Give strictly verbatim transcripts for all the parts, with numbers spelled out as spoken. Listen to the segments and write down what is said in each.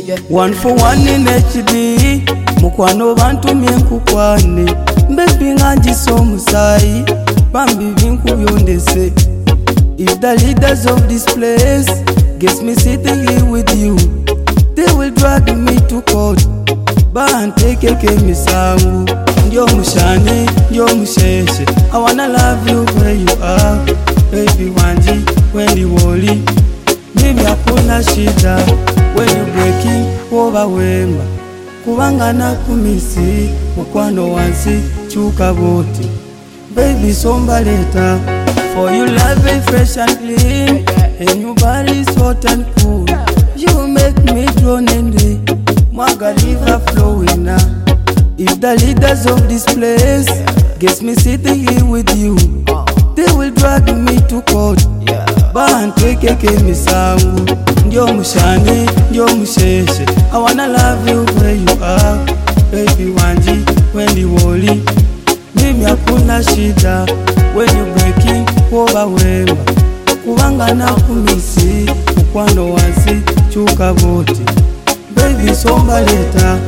One for one in H D mukwano bantu myenkukwane baby nganji so musai bambi vinku byondese. If the leaders of this place gets me sitting here with you, they will drag me to court bantekeke misangu. Ndio mushani ndio musheshe, I wanna love you where you are baby wanji when you woli mimi hakuna shida when you breaking over wema kubangana kumisi mukwano wansi chuka boti baby somba leta for you love it fresh and clean and your body is hot and cool. You make me drown in the Mwaga river flowing now. If the leaders of this place gets me sitting here with you, they will drag me to court bantekeke misangu. Ndio mushani ndio musheshe, I wanna love you where you are baby wanji when you woli mimi hakuna shida when you breaking over wema kubangana kumisi mukwano wansi chuka boti baby somba leta.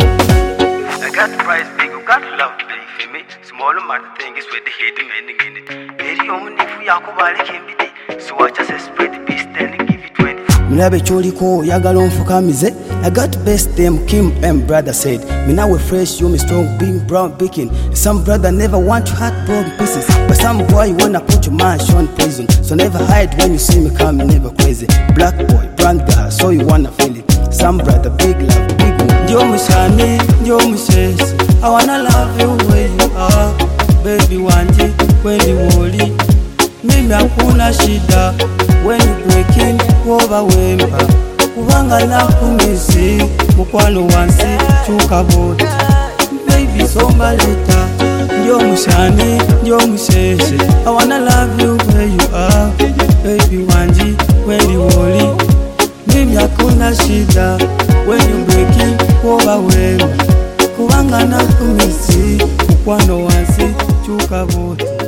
I got the price big, you got love big for me. Small amount of things with the hidden meaning in it. Very only if we are going to so I just spread the beast and give you twenty. Minabe choliko yagala onfukamize. I got best them Kim and brother said. Mina we fresh, you me strong, being brown baking. Some brother never want to hurt broken pieces, but some boy wanna put your man on prison. So never hide when you see me coming, never crazy. Black boy, brown guy, so you wanna feel it. Some brother big love, big one. Ndio mushani, ndio musheshe, I wanna love you where you are baby wanji when you woli mimi hakuna shida when you breaking over wema kubangana kumisi mukwano wansi chuka boti baby somba leta. Ndio mushani ndio musheshe, I wanna love you where you are baby wanji when you woli mimi hakuna shida when you breaking over wema kubangana kumisi mukwano wansi chuka boti.